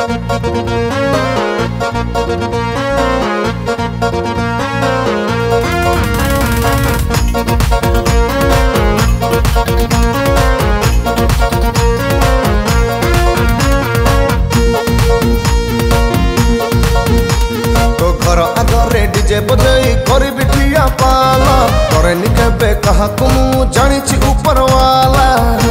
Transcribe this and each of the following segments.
DJ बजाई करी बिठिया पाला करेनी केबे कहा मु जानी ऊपर वाला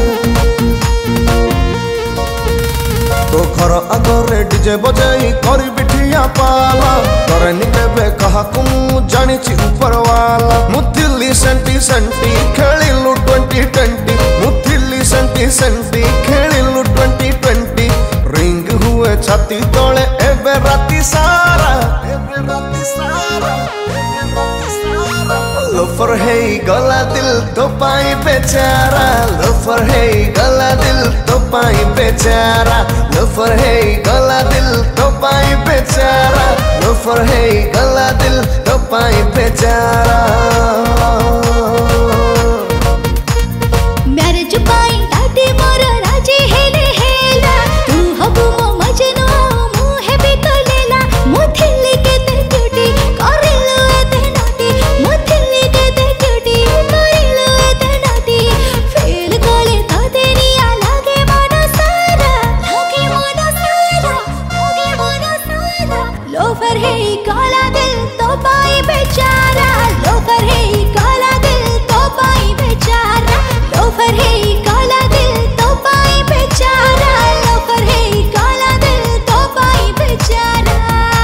तो घर आगे डीजे बजाई करी बिठिया पाला करेनी केबे कहा मु जानी ऊपर वाला मुथिली सेंटी सेंटी खेलिलु 2020 मुथिली सेंटी सेंटी खेलिलु 2020 रिंग हुए छाती तले एबे राती सारा लोफर है गला दिल तो पाई बेचारा लोफर है गला दिल तो पाई बेचारा लोफर है गला दिल तो पाई बेचारा लोफर है गला दिल तो पाई बेचारा मैरिज पाई दादी मोर राजी हेले हेला तू हबु मो मजनू मु हेबी तो लेला मुथिली के ते ड्यूटी करिलु एते नोटी मुथिली के ते ड्यूटी करिलु एते नोटी फेल गले तो देनिया लागे मन सारा लोफर है काला दिल तो पाई बेचारा लोफर है काला दिल तो पाई बेचारा लोफर है काला दिल तो पाई बेचारा लोफर है काला दिल तो पाई बेचारा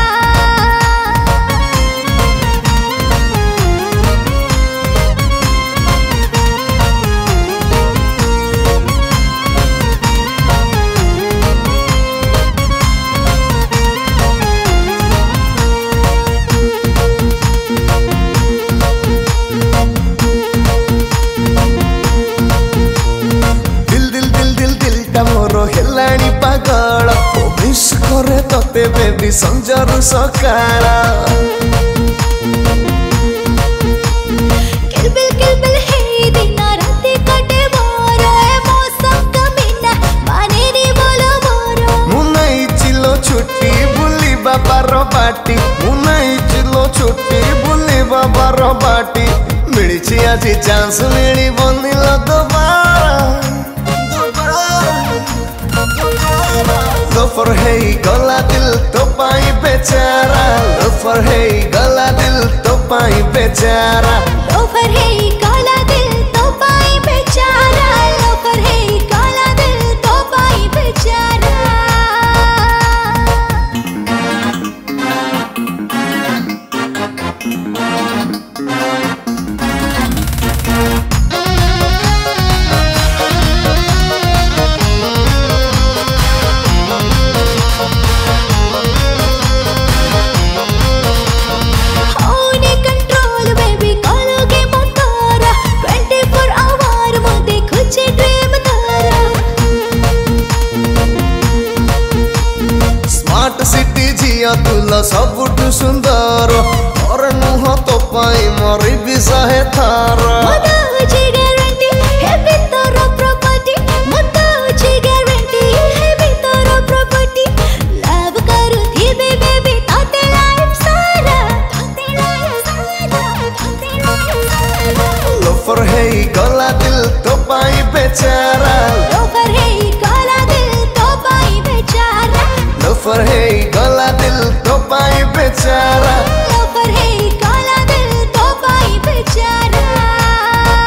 हेलाणी पागल मिस करे तते बेबी संजरु सकाळा किलबिल हे दिन राती कटे मोर मौसम कमीना माने नी बोलो मोर मुनाई चिलो छुट्टी बुली बाबार बाटी मुनाई चिलो छुट्टी बुली बाबार बाटी मिली आज चांस मिली बनिल दोबारा लोफर है गला दिल तो पाई बेचारा लोफर है गला दिल तो पाई बेचारा लोफर है काला दिल तो पाई बेचारा लोफर है काला दिल तो पाई बेचारा तुला सबुठ सुंदर और नुह तो पाई मरी विषय थार मुझे गारंटी है तोर प्रॉपर्टी मुझे गारंटी है तोर प्रॉपर्टी लव करू थी बेबी ताते लाइफ सारा लोफर है गला दिल तो पाई बेचारा लोफर है काला दिल तो पाई बेचारा लोफर है